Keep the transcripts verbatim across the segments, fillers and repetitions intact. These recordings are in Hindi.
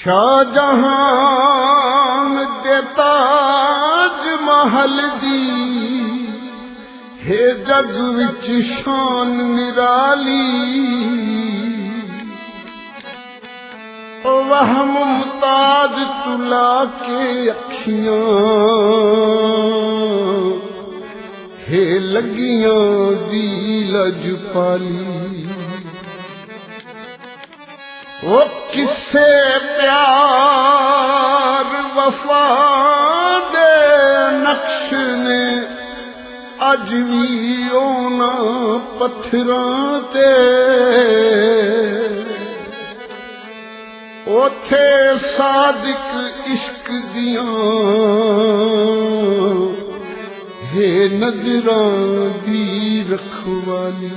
शाहजहां दे ताज महल दी हे जग विच शान निराली। ओ वह मुमताज तुला के अखियां हे लगियां दी लजपाली। ओ किसे प्यार वफा दे नक्श ने अज भी ओना पत्थरां ते ओथे सादिक इश्क दियां हे नजरां दी रखवाली।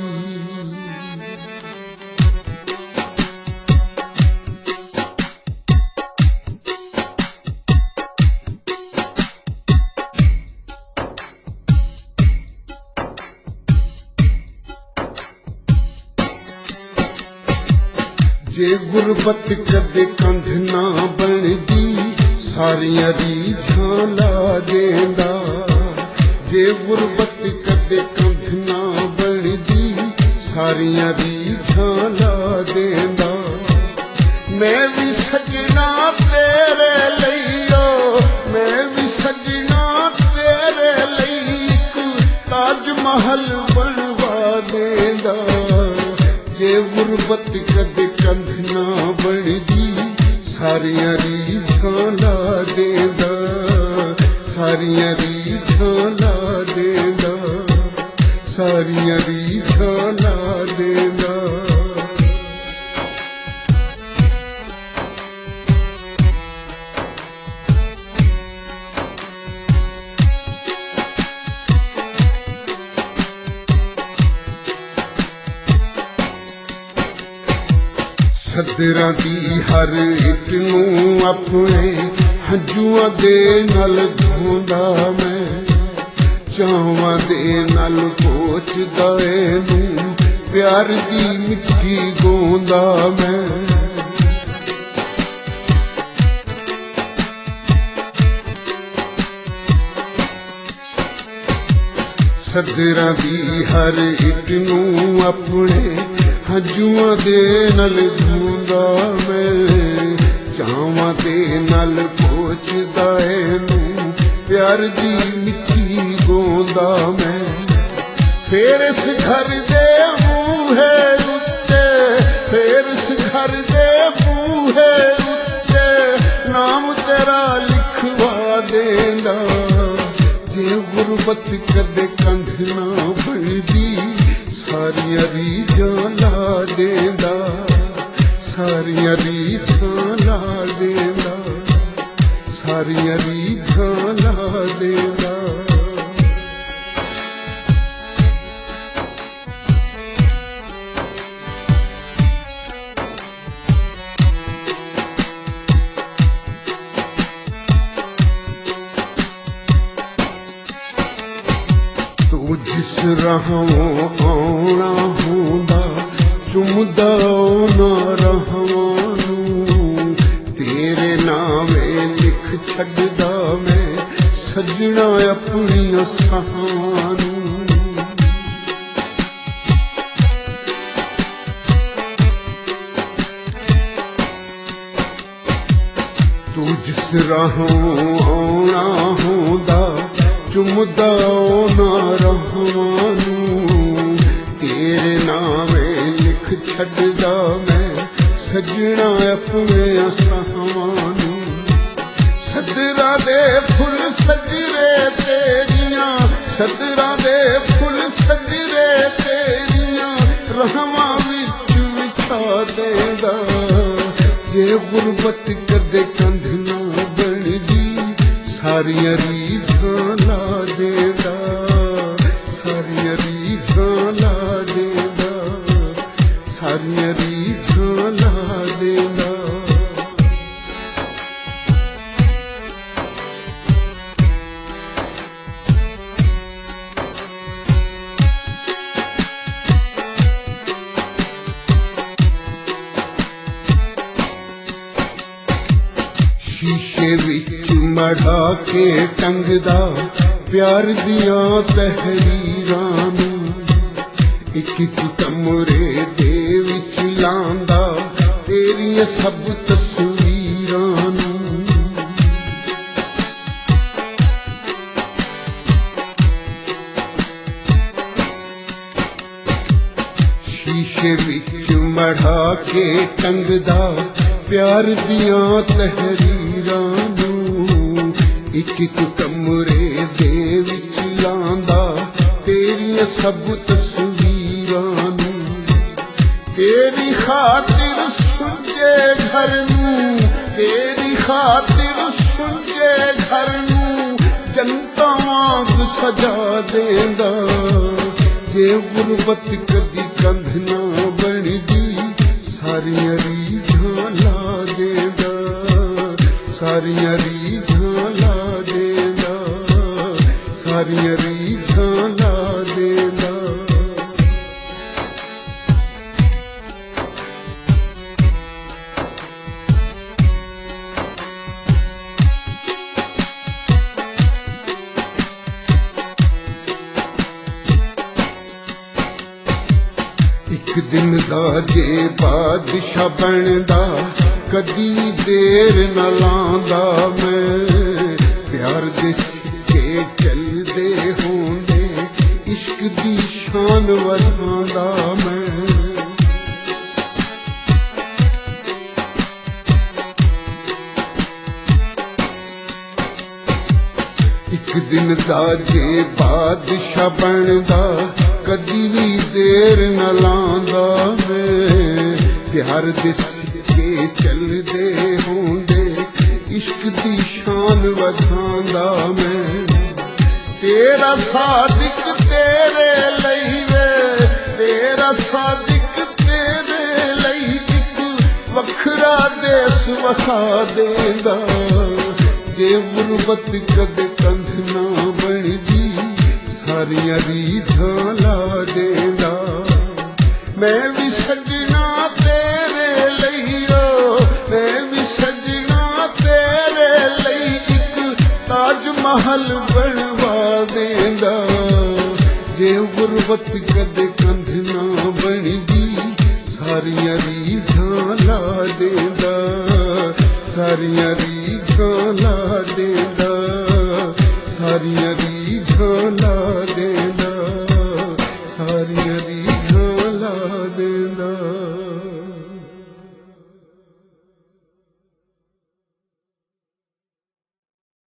जे गुरबत कदे कंध ना बनदी सारियां रीझां ला देंदा। जे गुरबत कदे कंध ना बनदी सारियां रीझां ला देंदा। मैं भी सजना तेरे लईओ मैं भी सजना तेरे लई इक ताज महल बनवा देंदा। जे गुरबत कदे कंध ना बनदी सारियां रीझां ला देंदा। सारियां रीझां ला देंदा सारियां रीझां ला देंदा। सदरां दी हर इट नूं अपने हंजुआं दे नाल धोंदा मैं। चावां दे नाल पोचदा एनूं प्यार दी मिट्टी गोंदा मैं। सदरां दी हर इट नूं अपने हंजुआं दे नाल धोंदा मैं। चावां दे नाल पोचदा एनूं प्यार दी मिट्टी गोंदा मैं। फेर इस घर दे बूहे उत्ते फेर इस घर दे बूहे उत्ते नाम तेरा लिखवा देंदा। जे गुरबत कदे कंध ना बनदी सारियां रीझां ला देंदा। सारियां रीझां ला देंदा सारियां रीझां ला देंदा। तू जिस राहों आउणा हुंदा चुमदा ना रहवां नूं। तेरे नावे लिख छड्डदा मैं सजना अपनियां साहां नूं। तू जिस राहों आउणा हुंदा चुमदा ना रहवां नूं। तेरे नावे लिख छड्डदा मैं सजना अपनियां साहां नूं। सदरां दे फुल सजरे तेरियां सदरां दे फुल सजरे तेरियां रहवां विच विछा देंदा। जे गुरबत कदे कंध ना बनदी सारियां रीझां ला देंदा। सारियां रीझां ला देंदा सारियां रीझां ला देंदा। शीशे विच मढ़ा के टंगदा प्यार दियां तहरीरां नूं, इक इक कमरे दे विच लांदा तेरियां सब तस्वीरां नूं। शीशे विच मढ़ा के टंगदा प्यार दियां तहरीरां नूं, इक इक कमरे दे विच लांदा तेरियां सब तस्वीरां नूं। तेरी खातिर सुझे घर नूं, तेरी खातिर सुझे घर नूं जनता वांग सजा देंदा। जे गुरबत कदी कंध ना बनदी सारियां रीझां ला देंदा, सारियां रीझां ला देंदा, सारियां रीझां ला देंदा। एक दिन दा जे बादशाह बनदा कदी देर न लांदा मैं, प्यार दे सिक्के चलदे होंदे इश्क दी शान वधांदा मैं। एक दिन दा जे बादशाह बनदा कदी भी देर न लांदा मैं, प्यार दे सिक्के चलदे होंदे इश्क दी शान वधांदा मैं। तेरा सादिक तेरे लई वे, तेरा सादिक तेरे लई इक वखरा देस वसा देंदा। जे गुरबत कदे कंध ना बनदी सारियां रीझां ला देंदा। मैं भी सजना तेरे लई ओ, मैं भी सजना तेरे लई इक ताज महल बनवा देंदा। जे गुरबत कदे कंध ना बनदी सारियां रीझां ला देंदा, सारियां रीझां ला देंदा, सारियां रीझां ला देंदा।